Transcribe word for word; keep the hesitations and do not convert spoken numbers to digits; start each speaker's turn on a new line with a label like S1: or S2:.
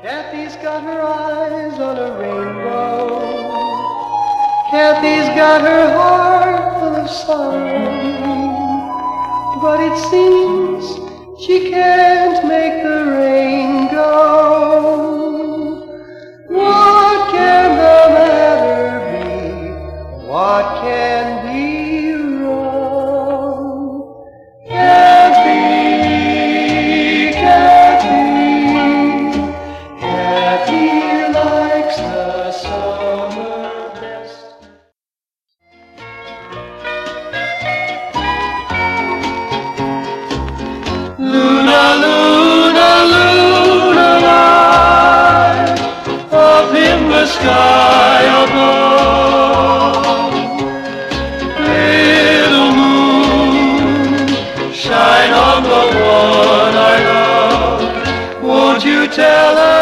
S1: Kathy's got her eyes on a rainbow. Kathy's got her heart full of sorrow. But it seems she can't make the rain go. What can the matter be? What can be wrong? Kathy, Kathy, Kathy likes the summer best. Luna, Luna, Luna, light up in the sky above. Little moon, shine on the one I love. Won't you tell her